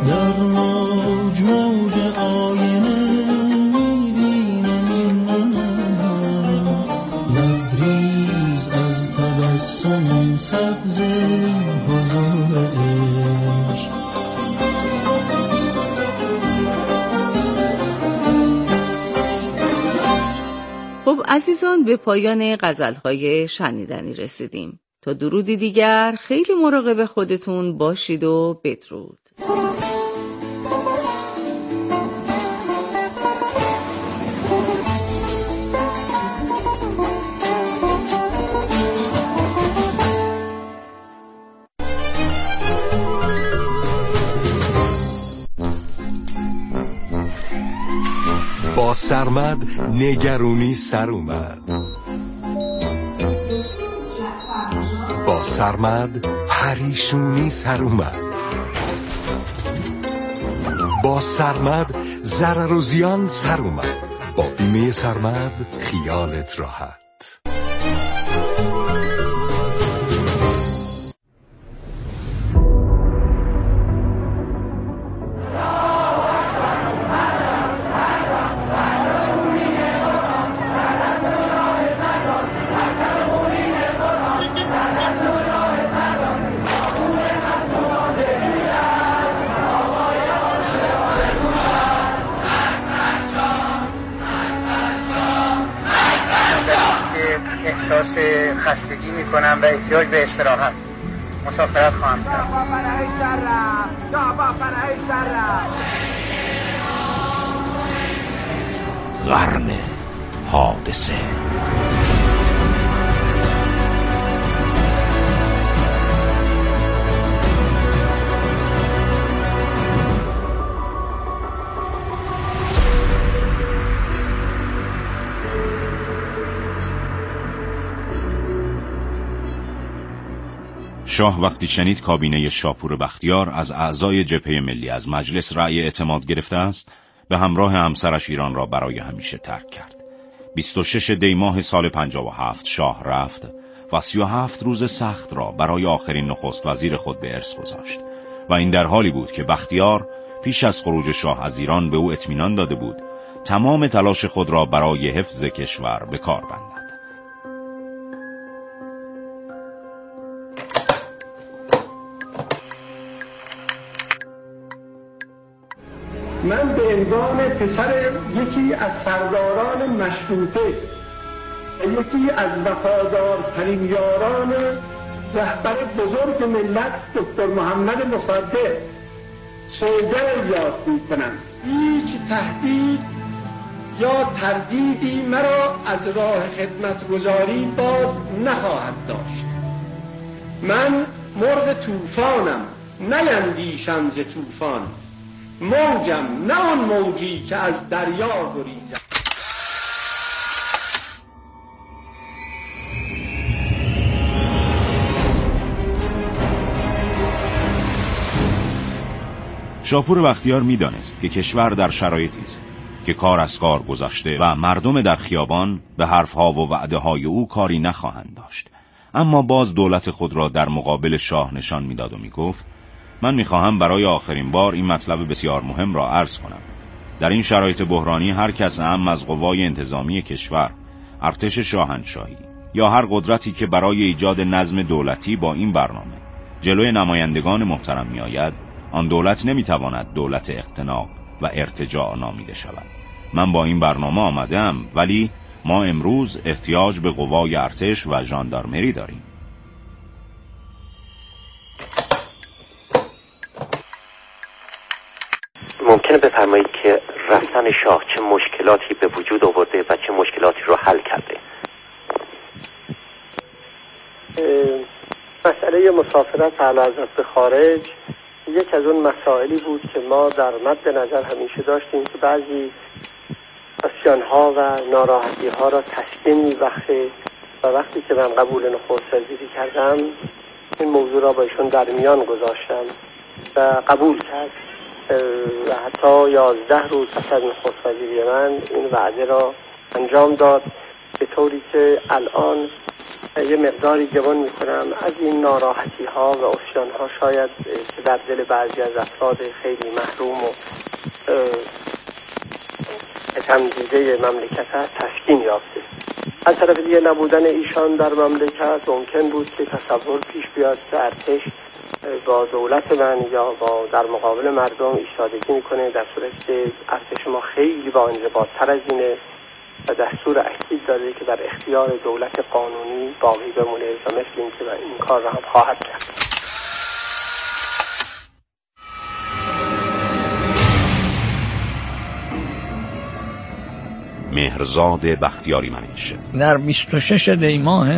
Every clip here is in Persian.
در موج موج آینه میبینم این من لبریز از تبسم سبز حضور عشق. خب عزیزان، به پایان غزل‌های شنیدنی رسیدیم. تا درودی دیگر خیلی مراقب خودتون باشید و بدرود. با سرمد نگرونی سر اومد، با سرمد پریشونی سر اومد، با سرمد ضرر و زیان سر اومد. با بیمه سرمد خیالت راحت. احساس خستگی میکنم و احتیاج به استراحت. مسافرت خواهم کرد. قرن حادثه. شاه وقتی شنید کابینه شاپور بختیار از اعضای جبهه ملی از مجلس رأی اعتماد گرفته است، به همراه همسرش ایران را برای همیشه ترک کرد. 26 دی ماه سال 57 شاه رفت و 37 روز سخت را برای آخرین نخست وزیر خود به ارث گذاشت و این در حالی بود که بختیار پیش از خروج شاه از ایران به او اطمینان داده بود تمام تلاش خود را برای حفظ کشور به کار بندد. من به عنوان پسر یکی از سرداران مشروطه و یکی از وفادارترین یاران رهبر بزرگ ملت دکتر محمد مصدق سوگند یاد می‌کنم. هیچ تهدید یا تردیدی مرا از راه خدمتگزاری باز نخواهد داشت. من مرغ طوفانم، نیندیشم ز طوفان، موجم نه آن موجی که از دریا گریزد. شاپور بختیار می‌دانست که کشور در شرایطی است که کار از کار گذشته و مردم در خیابان به حرفها و وعده‌های او کاری نخواهند داشت. اما باز دولت خود را در مقابل شاه نشان می‌داد و می‌گفت من می‌خواهم برای آخرین بار این مطلب بسیار مهم را عرض کنم. در این شرایط بحرانی هر کس اهم از قوای انتظامی کشور، ارتش شاهنشاهی یا هر قدرتی که برای ایجاد نظم دولتی با این برنامه جلوی نمایندگان محترم می‌آید، آن دولت نمی‌تواند دولت اقتناع و ارتجاع نامیده شود. من با این برنامه آمدم، ولی ما امروز احتیاج به قوای ارتش و ژاندارمری داریم. ممکنه بفرمایید که رفتن شاه چه مشکلاتی به وجود آورده و چه مشکلاتی رو حل کرده؟ مسئله مسافرت اعلیحضرت به خارج یک از اون مسائلی بود که ما در مد نظر همیشه داشتیم که بعضی اسیان‌ها و ناراحتی‌ها را تسکین می‌بخشه و وقتی که من قبول نخست وزیری کردم این موضوع را با ایشون در میان گذاشتم و قبول کرد و حتی 11 روز پس از نخست وزیری من این وعده را انجام داد، به طوری که الان یه مقداری گمان میکنم از این ناراحتی ها و عصیان ها شاید که در دل بعضی از افراد خیلی محروم و تمدیده مملکت هست تسکین یافته. از طرف دیگه نبودن ایشان در مملکت ممکن بود که تصور پیش بیاد که ارتش با دولت من یا با در مقابل مردم ایستادگی میکنه، در صورتی که ارتش ما خیلی با انضباط تر از اینه و دستور اکید داده که در اختیار دولت قانونی باقی بمونه و مثل این که این کار را هم خواهد کرد. مهرزاد بختیاری منیشه در 26 دی ماه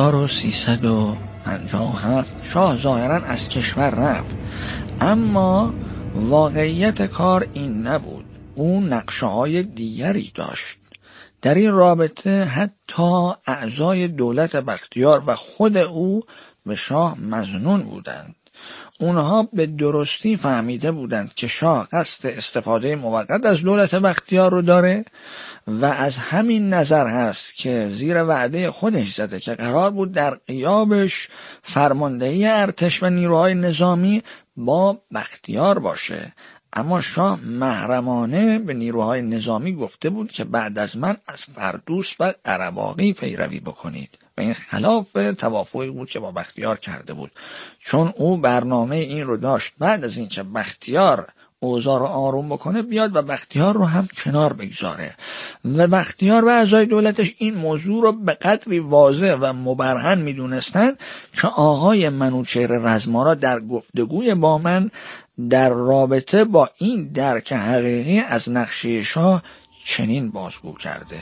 1357 شاه ظاهرا از کشور رفت، اما واقعیت کار این نبود. او نقشه‌های دیگری داشت. در این رابطه حتی اعضای دولت بختیار و خود او به شاه مظنون بودند. اونها به درستی فهمیده بودند که شاه قصد استفاده موقت از دولت بختیار رو داره و از همین نظر هست که زیر وعده خودش زده که قرار بود در غیابش فرماندهی ارتش و نیروهای نظامی با بختیار باشه، اما شاه محرمانه به نیروهای نظامی گفته بود که بعد از من از فردوس و قره‌باقی پیروی بکنید و این خلاف توافقی بود که با بختیار کرده بود، چون او برنامه این رو داشت بعد از این که بختیار اوضاع رو آروم بکنه بیاد و بختیار رو هم کنار بگذاره و بختیار و اعضای دولتش این موضوع رو به قدری واضح و مبرهن میدونستن که آقای منوچهر رزمارا در گفتگوی با من در رابطه با این درک حقیقی از نقشه شاه چنین بازگو کرده.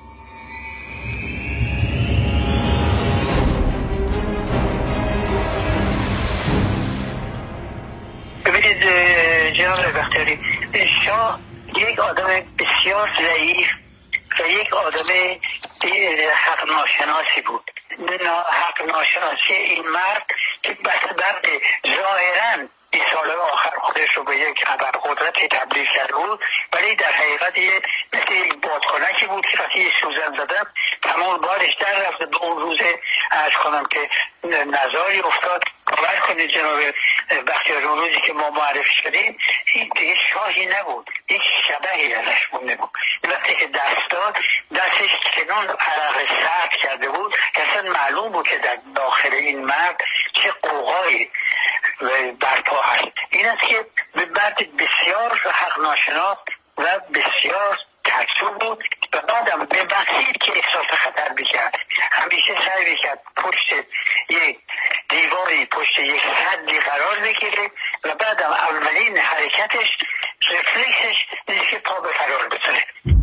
ببینید جناب بختیاری، شاه یک آدم بسیار ضعیف و یک آدم حق ناشناسی بود. حق ناشناسی این مرد که بعد ظاهراً این سال آخر خودش رو به یک ابرقدرتی تبدیل کرده بود، ولی در حقیقت مثل یک بادکنکی بود که وقتی سوزن زدن تمام بارش در رفته. به اون روز عرض کنم که نزاری افتاد. باور کنید جناب بختیاری، اون روزی که ما معرفی شدیم این دیگه شاهی نبود، یک شبهی ازش مونده بود. وقتی که دست داد دستش چنان عرق سرد کرده بود که اصلا معلوم بود که در داخل این مرد چه قوقایی برپا هست. این است که به مرد بسیار حق ناشناس و بسیار ترسو بود و بعدم به وقتی که احساس خطر بکرد همیشه سعی بکرد پشت یک دیواری، پشت یک سدی قرار بگیره و بعدم اولین حرکتش رفلکسش نیست که پا به فرار بزنه.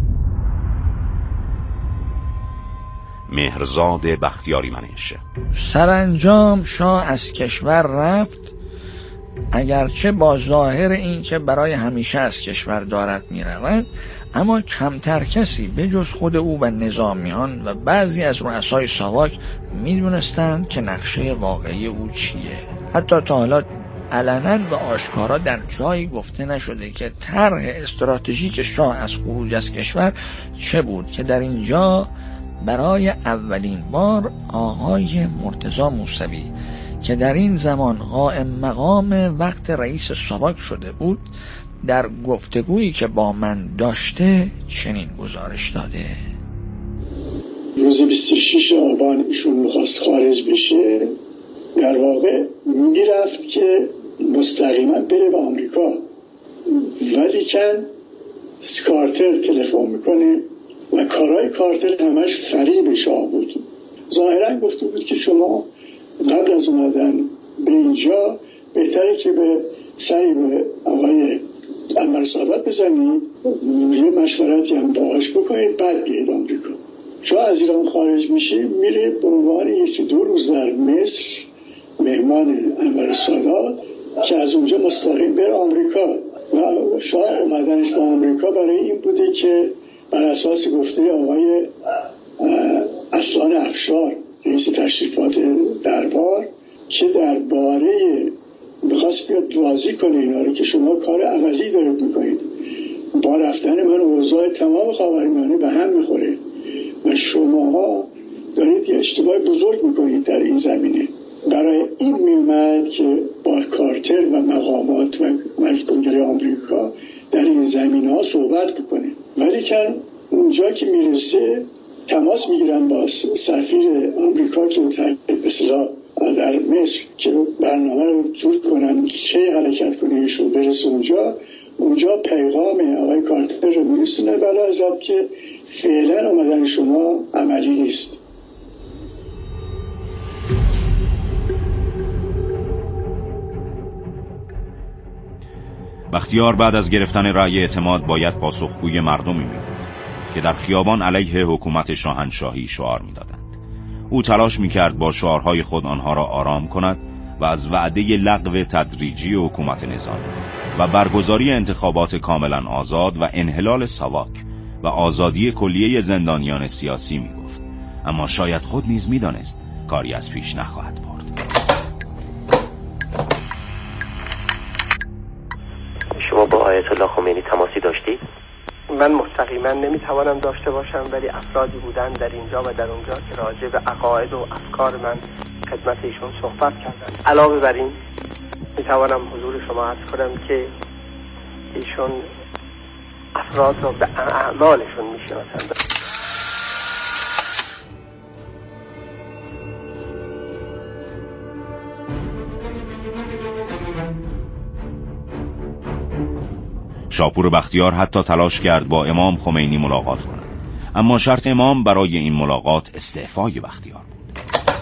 مهرزاد بختیاری منیشه. سرانجام شاه از کشور رفت، اگرچه با ظاهر این که برای همیشه از کشور دارد می رود، اما کمتر کسی به جز خود او و نظامیان و بعضی از رؤسای ساواک می دونستند که نقشه واقعی او چیه. حتی تا حالا علنا و آشکارا در جایی گفته نشده که طرح استراتژیک شاه از خروج از کشور چه بود که در اینجا برای اولین بار آقای مرتضی موسوی که در این زمان قائم مقام وقت رئیس ساواک شده بود در گفتگویی که با من داشته چنین گزارش داده. روز 26 آبان ایشون میخواست خارج بشه، در واقع میرفت که مستقیما بره به آمریکا، ولی که کارتر تلفن میکنه و کارهای کارتر همش فریب شاه بود. ظاهرا گفته بود که شما قبل از اومدن به اینجا بهتره که به سعی به آقای انور سادات بزنید، یه مشورتی هم باهاش بکنید، بعد بیاید آمریکا. شاه از ایران خارج میشه، میره به عنوان 1-2 روز در مصر مهمان انور سادات که از اونجا مستقیم بره آمریکا. و شاه اومدنش به آمریکا برای این بوده که بر اساس گفته آقای اصلان افشار رئیس تشریفات دربار که درباره میخواست بیاد بازی کنه اینا رو که شما کار عوضی دارید میکنید، با رفتن من اوضاع تمام خاورمیانه به هم میخوره و شماها دارید یه اشتباه بزرگ میکنید در این زمینه. برای این میومد که با کارتر و مقامات و مجلس کنگره آمریکا در این زمینه ها صحبت بکنه، ولی که اونجا که میرسه تماس میگیرن با سفیر آمریکا که اصلا در مصر که برنامه رو جور کنن چه حرکت کنه ایشون برسه اونجا پیغام آقای کارتر رو میرسونه برای ازاد که فعلا آمدن شما عملی نیست. بختیار بعد از گرفتن رأی اعتماد باید پاسخگوی مردمی می بود که در خیابان علیه حکومت شاهنشاهی شعار می دادند. او تلاش می کرد با شعارهای خود آنها را آرام کند و از وعده لغو تدریجی حکومت نظامی و برگزاری انتخابات کاملا آزاد و انحلال ساواک و آزادی کلیه زندانیان سیاسی می گفت. اما شاید خود نیز می دانست کاری از پیش نخواهد برد. شما با آیت الله خمینی تماسی داشتید؟ من مستقیما نمیتوانم داشته باشم، ولی افرادی بودن در اینجا و در اونجا که راجع به عقاید و افکار من خدمت ایشون صحبت کردن. علاوه بر این میتوانم حضور شما عرض کنم که ایشون افراد را به اعمالشون میشناسند. شاپور بختیار حتی تلاش کرد با امام خمینی ملاقات کند، اما شرط امام برای این ملاقات استعفای بختیار بود.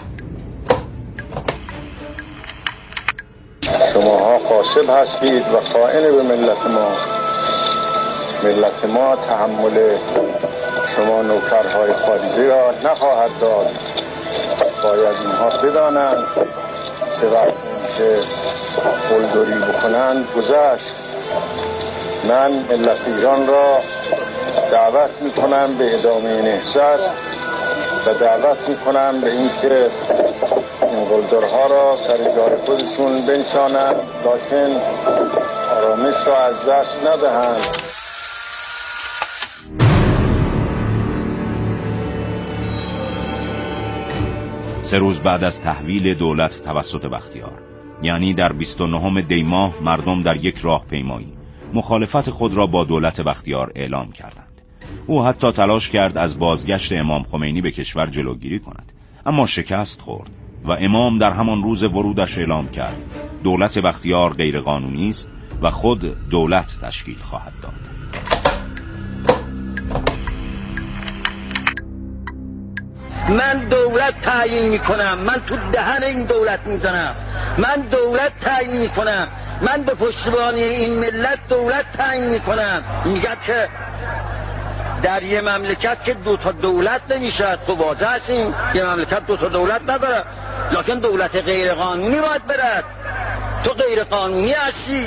شماها غاصب هستید و خائن به ملت ما. ملت ما تحمل شما نوکرهای خارجی را نخواهد داد. باید اینها بدانند که وقتی که قلدری بکنند گذشت. من ملت ایران را دعوت میکنم به ادامه نهضت و دعوت میکنم به اینکه این قلدرها را سر جای خودشون بنشانند، لکن آرامش را از دست ندهند. سه روز بعد از تحویل دولت توسط بختیار، یعنی در 29 دی ماه، مردم در یک راهپیمایی مخالفت خود را با دولت بختیار اعلام کردند. او حتی تلاش کرد از بازگشت امام خمینی به کشور جلوگیری کند، اما شکست خورد و امام در همان روز ورودش اعلام کرد دولت بختیار غیرقانونی است و خود دولت تشکیل خواهد داد. من دولت تعیین میکنم، من تو دهن این دولت میزنم، من دولت تعیین میکنم، من به پشتیبانی این ملت دولت تعیین میکنم. میگه که در یه مملکت که دو تا دولت نمیشه، تو واضح هستیم یه مملکت دو تا دولت نداره، لکن دولت غیر قانونی باید برد. تو غیر قانونی هستی.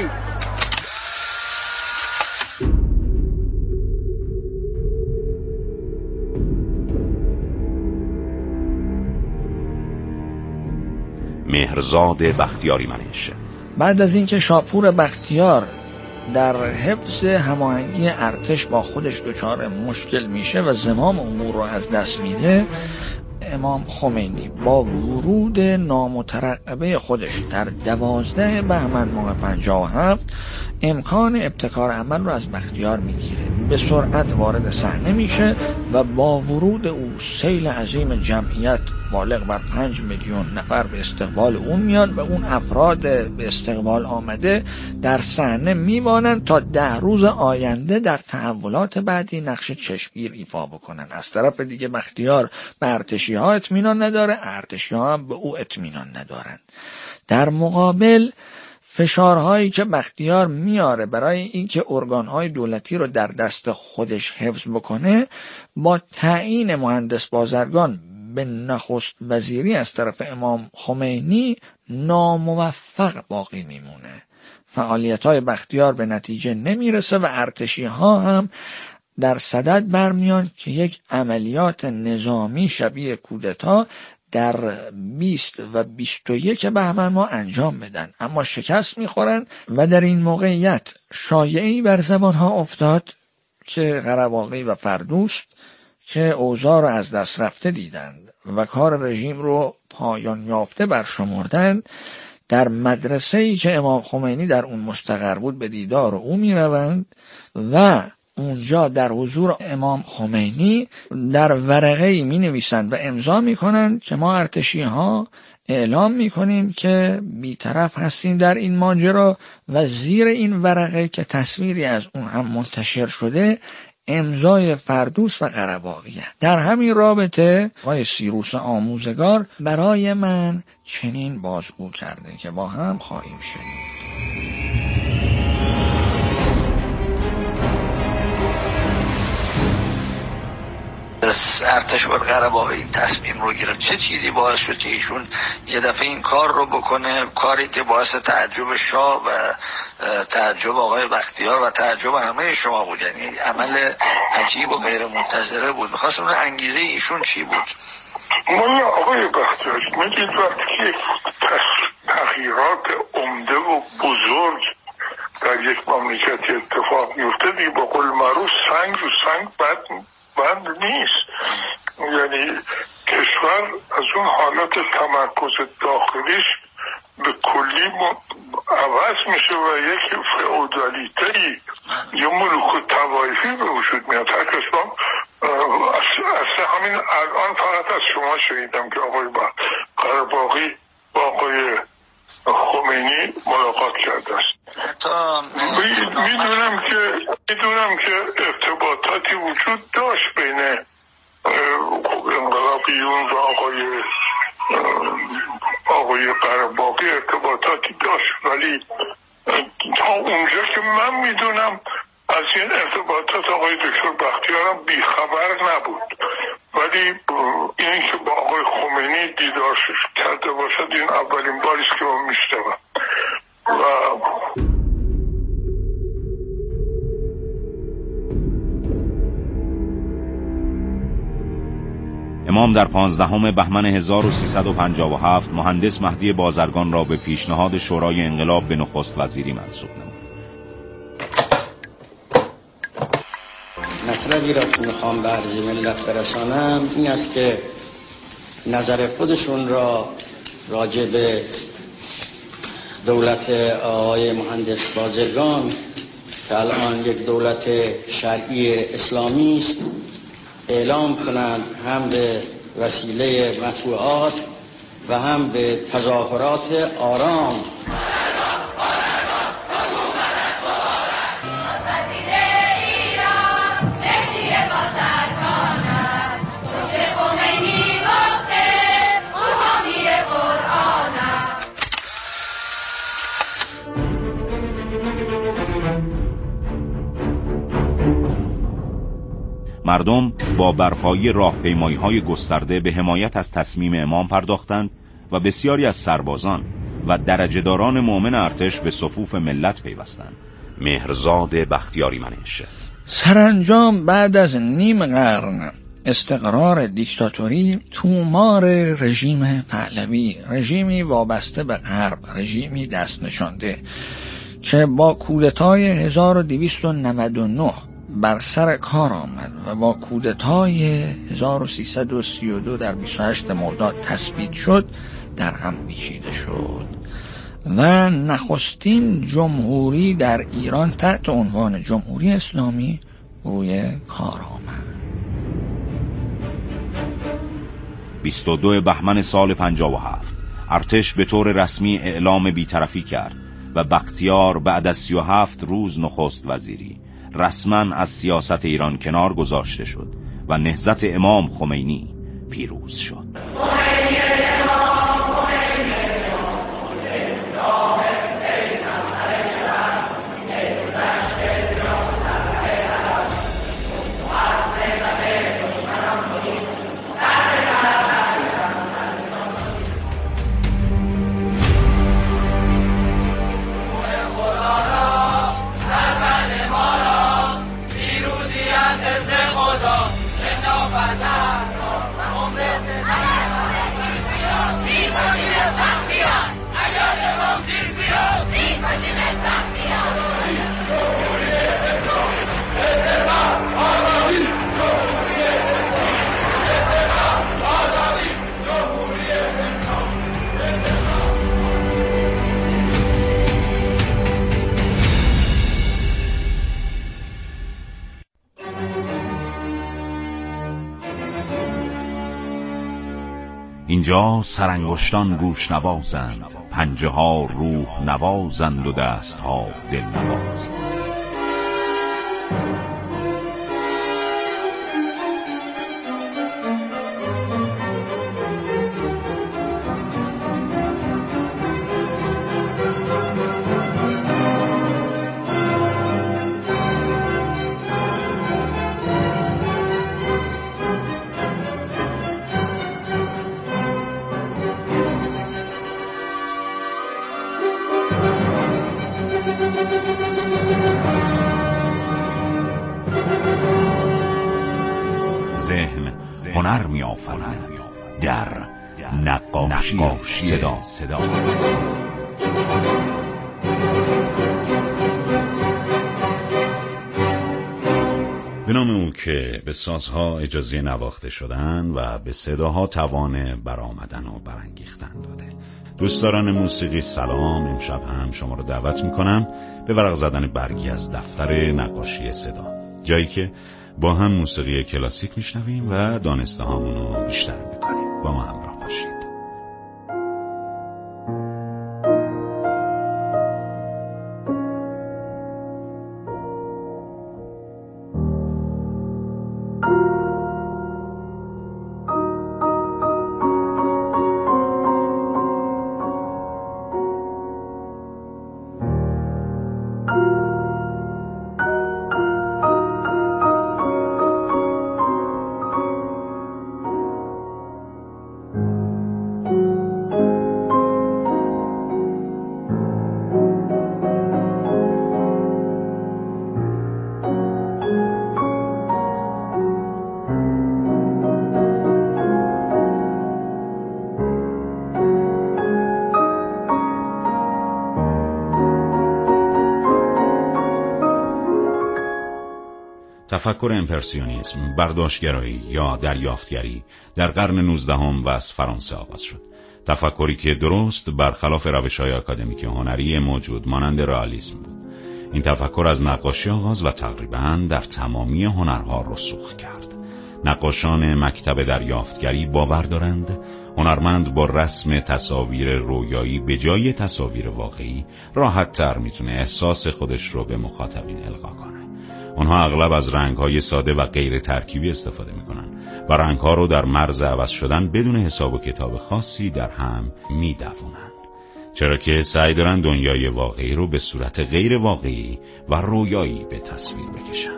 مهرزاد بختیاری منش. بعد از اینکه شاپور بختیار در حفظ هماهنگی ارتش با خودش دچار مشکل میشه و زمام امور رو از دست میده، امام خمینی با ورود نامترقبه خودش در 12 بهمن ماه 57 امکان ابتکار عمل رو از بختیار میگیره. به سرعت وارد صحنه میشه و با ورود او سیل عظیم جمعیت بالغ بر 5 میلیون نفر به استقبال اون میان و اون افراد به استقبال آمده در صحنه میمانند تا 10 روز آینده در تحولات بعدی نقش چشمگیر ایفا بکنن. از طرف دیگه بختیار به ارتشی ها اطمینان نداره، ارتشی ها هم به او اطمینان ندارن. در مقابل فشارهایی که بختیار میاره برای اینکه ارگانهای دولتی رو در دست خودش حفظ بکنه، با تعیین مهندس بازرگان به نخست وزیری از طرف امام خمینی ناموفق باقی میمونه. فعالیت‌های بختیار به نتیجه نمیرسه و ارتشی ها هم در صدد برمیان که یک عملیات نظامی شبیه کودتا در 20 و 21 بهمن ما انجام بدن، اما شکست میخورن و در این موقعیت شایعی بر زبان ها افتاد که قرباقی و فردوست که اوضاع را از دست رفته دیدند و کار رژیم رو پایان یافته برشمردند، در مدرسه‌ای که امام خمینی در اون مستقر بود به دیدار او میروند و اونجا در حضور امام خمینی در ورقه‌ای می‌نویسند و امضا می‌کنند که ما ارتشی‌ها اعلام می‌کنیم که بی‌طرف هستیم در این ماجرا، و زیر این ورقه که تصویری از اون هم منتشر شده امضای فردوس و قره‌باقیه. در همین رابطه آقای سیروس آموزگار برای من چنین بازگو کرده که با هم خواهیم شنید. ارتش قره‌باقی این تصمیم رو گرفت. چه چیزی باعث شد که ایشون یه دفعه این کار رو بکنه، کاری که باعث تعجب شاه و تعجب آقای بختیار و تعجب همه شما بود؟ یعنی عمل عجیب و غیر منتظره بود. می‌خواستم اون انگیزه ایشون چی بود؟ مولا آقای بختیار میگید وقتی که تغییرات عمده و بزرگ در یک مملکتی اتفاق میفته، دیگه با قول معروف سنگ رو سنگ بند نیست. یعنی کشور از اون حالت تمرکز داخلیش به کلی عوض میشه و یک فئودالیته‌ای یا ملوک طوایفی به وجود میاد. هر کس اصلا همین الان فقط از شما شنیدم که آقای قره‌باقی با آقای خمینی ملاقات کرده است. میدونم که ارتباطاتی وجود داشت بین انقلابیون و آقای قره‌باقی، ارتباطاتی داشت، ولی تا اونجا که من میدونم از این ارتباطات آقای دکتر بختیار هم بیخبر نبود. ولی این که با آقای خمینی دیدار کرده باشد این اولین باریست که من میشنوم. امام در 15 بهمن 1357 مهندس مهدی بازرگان را به پیشنهاد شورای انقلاب به نخست وزیری منصوب نمود. مطلبی را که میخوام به عرض ملت برسانم این است که نظر خودشون را راجع به دولت آقای مهندس بازرگان که الان یک دولت شرعی اسلامی است اعلام کنند، هم به وسیله مطبوعات و هم به تظاهرات آرام. مردم با برپایی راهپیمایی‌های گسترده به حمایت از تصمیم امام پرداختند و بسیاری از سربازان و درجه‌داران مؤمن ارتش به صفوف ملت پیوستند. مهرزاد بختیاری منشه. سرانجام بعد از نیم قرن استقرار دیکتاتوری، تومار رژیم پهلوی، رژیمی وابسته به غرب، رژیمی دست نشانده که با کودتای 1299 بر سر کار آمد و با کودتای 1332 در 28 مرداد تثبیت شد، در هم پیچیده شد و نخستین جمهوری در ایران تحت عنوان جمهوری اسلامی روی کار آمد. 22 بهمن سال 57 ارتش به طور رسمی اعلام بی‌طرفی کرد و بختیار بعد از 37 روز نخست وزیری رسما از سیاست ایران کنار گذاشته شد و نهضت امام خمینی پیروز شد. اینجا سرانگشتان گوش نوازند، پنجه ها روح نوازند و دست ها دل نوازند. ذهن هنر می آفریند در نقاشی صدا. به نام او که به سازها اجازه نواخته شدن و به صداها توان برآمدن و برانگیختن داده. دوستداران موسیقی سلام، امشب هم شما رو دعوت میکنم به ورق زدن برگی از دفتر نقاشی صدا، جایی که با هم موسیقی کلاسیک میشنویم و دانسته هامونو بیشتر میکنیم. با ما همراه باشید. تفکر امپرسیونیسم، برداشتگرایی یا دریافتگری در قرن 19 و از فرانسه آغاز شد. تفکری که درست برخلاف روش‌های آکادمیک هنری موجود مانند رئالیسم بود. این تفکر از نقاشی آغاز و تقریباً در تمامی هنرها رسوخ کرد. نقاشان مکتب دریافتگری باور دارند هنرمند با رسم تصاویر رویایی به جای تصاویر واقعی راحت تر میتونه احساس خودش رو به مخاطبین القا کنه. اونها اغلب از رنگ‌های ساده و غیر ترکیبی استفاده میکنن و رنگ‌ها رو در مرز عوض شدن بدون حساب و کتاب خاصی در هم میدوونن، چرا که سعی دارن دنیای واقعی رو به صورت غیر واقعی و رویایی به تصویر بکشن.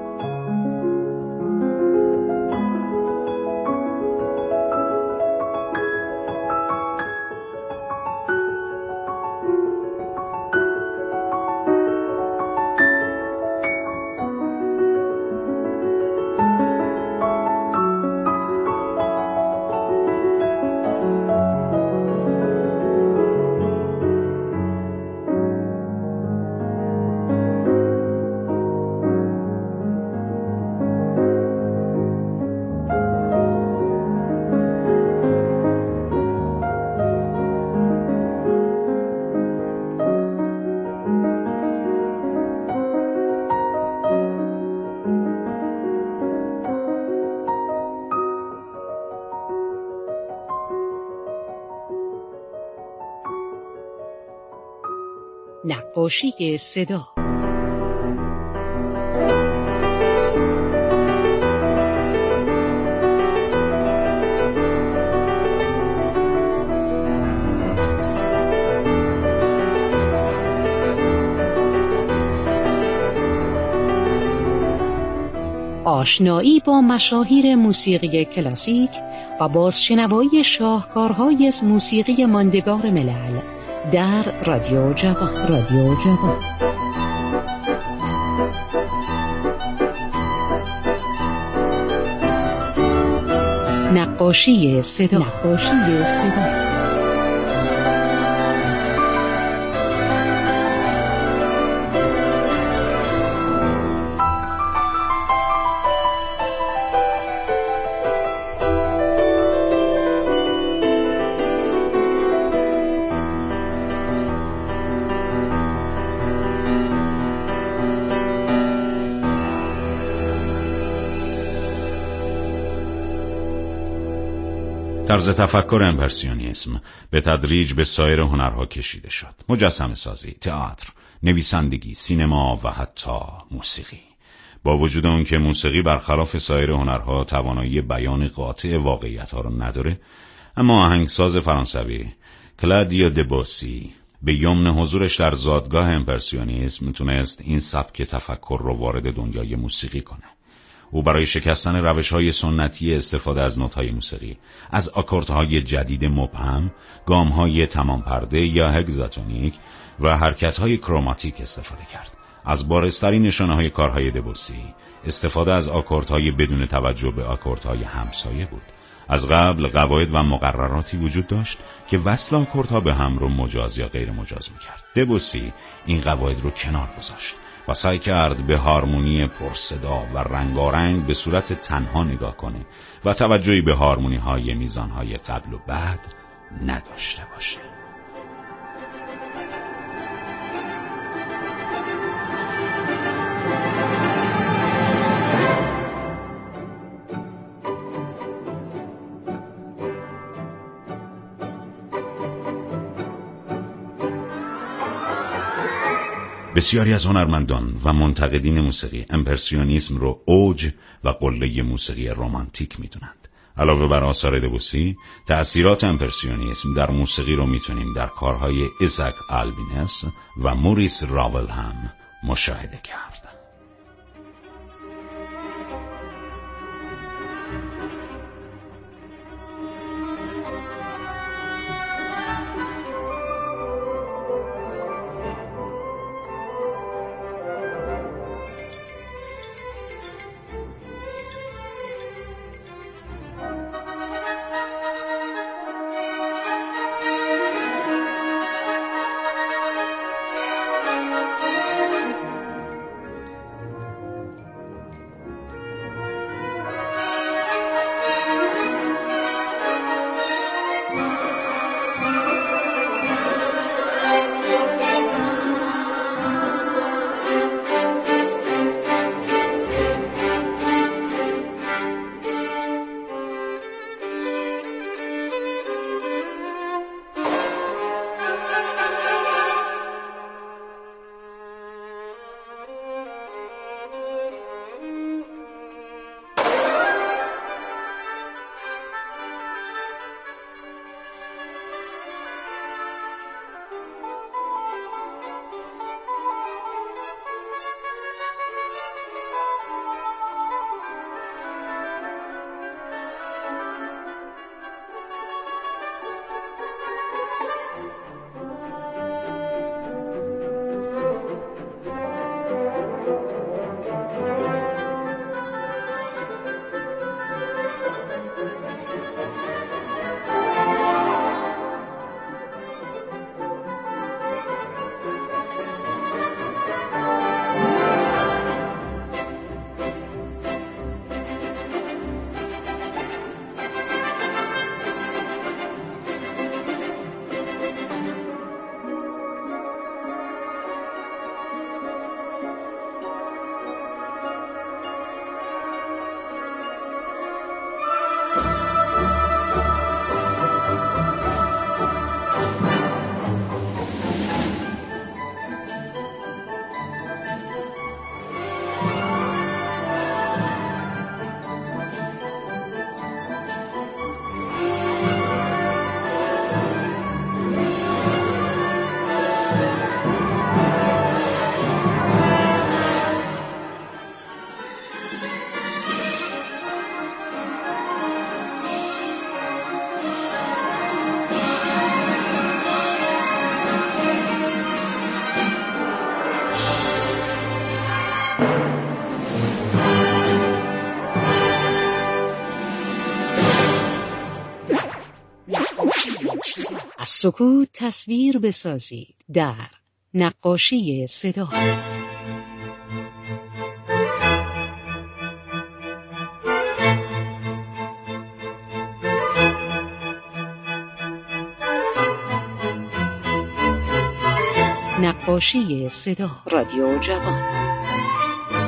نقاشی صدا. آشنایی با مشاهیر موسیقی کلاسیک و بازشنوایی شاهکارهای موسیقی ماندگار ملل در رادیو جوان. نقاشی صدا. طرز تفکر امپرسیونیسم به تدریج به سایر هنرها کشیده شد: مجسمه سازی، تئاتر، نویسندگی، سینما و حتی موسیقی. با وجود اون که موسیقی برخلاف سایر هنرها توانایی بیان قاطع واقعیت‌ها را نداره، اما آهنگساز فرانسوی کلادیو دبوسی به یمن حضورش در زادگاه امپرسیونیسم تونست این سبک تفکر رو وارد دنیای موسیقی کنه. او برای شکستن روش‌های سنتی استفاده از نوت‌های موسیقی، از آکوردهای جدید مبهم، گام‌های تمام پرده یا هگزاتونیک و حرکت‌های کروماتیک استفاده کرد. از بارزترین نشانه‌های کارهای دبوسی استفاده از آکوردهای بدون توجه به آکوردهای همسایه بود. از قبل قواعد و مقرراتی وجود داشت که وصل آکوردها به هم رو مجاز یا غیر مجاز می‌کرد. دبوسی این قواعد رو کنار گذاشت و سعی کرد به هارمونی پرصدا و رنگارنگ به صورت تنها نگاه کنه و توجهی به هارمونی‌های میزان‌های قبل و بعد نداشته باشه. بسیاری از هنرمندان و منتقدین موسیقی امپرسیونیسم رو اوج و قله موسیقی رمانتیک میدونند. علاوه بر آثار دبوسی، تأثیرات امپرسیونیسم در موسیقی رو میتونیم در کارهای ایزاک آلبینس و موریس راول هم مشاهده کرد. از سکوت تصویر بسازید در نقاشی صدا. نقاشی صدا، رادیو جوان.